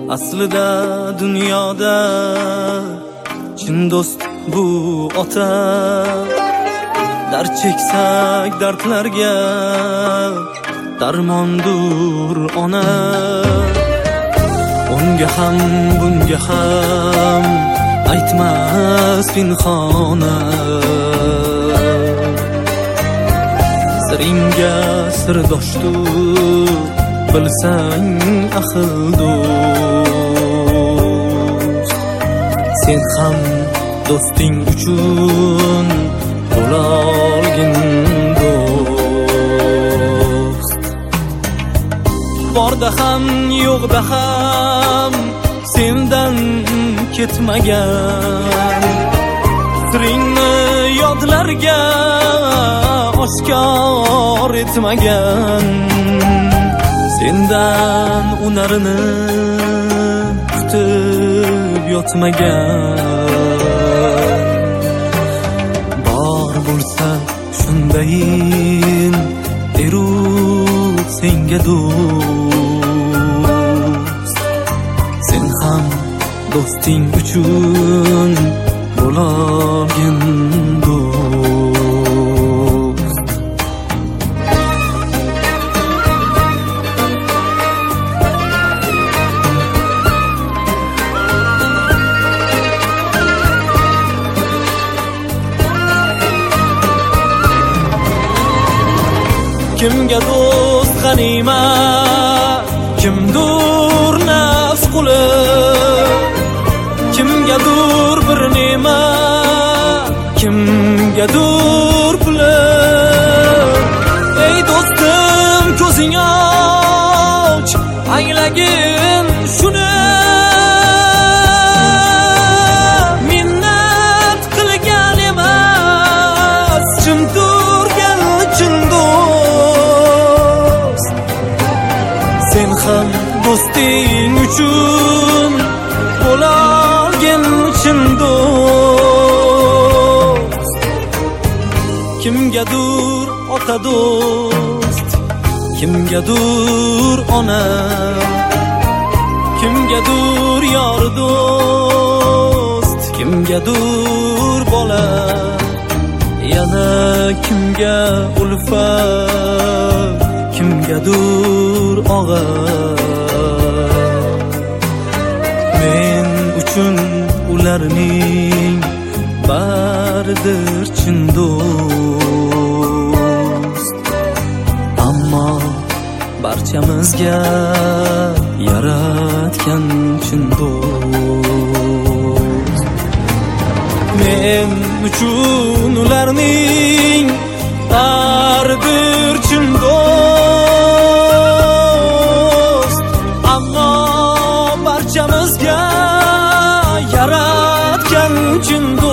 Aslida dunyoda chin do'st bu ota. Dard cheksak dardlarga darmondur ona. Unga ham bunga ham aytmas pinhona. Siringga sirdoshdur bilsang ahil do'st. Sen ham do'sting uchun bo'lolgin do'st. Borda ham yo'qda ham sendan ketmagan. Siringni yodlarga oshkor etmagan. Sendan unarini kutib yotmagan. Bor bo'lsa shundayin berut senga do'st. Sen ham do'sting uchun bo'lolgin do'st. Kimga do'st g'animat, kimdur nafs quli, kimgadur bir ne'mat, kimgadur puli. Ey do'stim ko'zing och, anglagin shuni. Minnat qilgan emas, chin turgan chin do'st. Sen ham do'sting uchun bo'lolgin chin do'st. Kimgadur ota do'st, kimgadur ona, kimgadur yor do'st, kimgadur bola. Yana kimga ulfat, kimgadur og'a. Men uchun ularning baridir chin do'st. Ammo barchamizga yaratgan chin do'st. Men uchun ularning baridir chin do'st. Ammo barchamizga yaratgan chin do'st.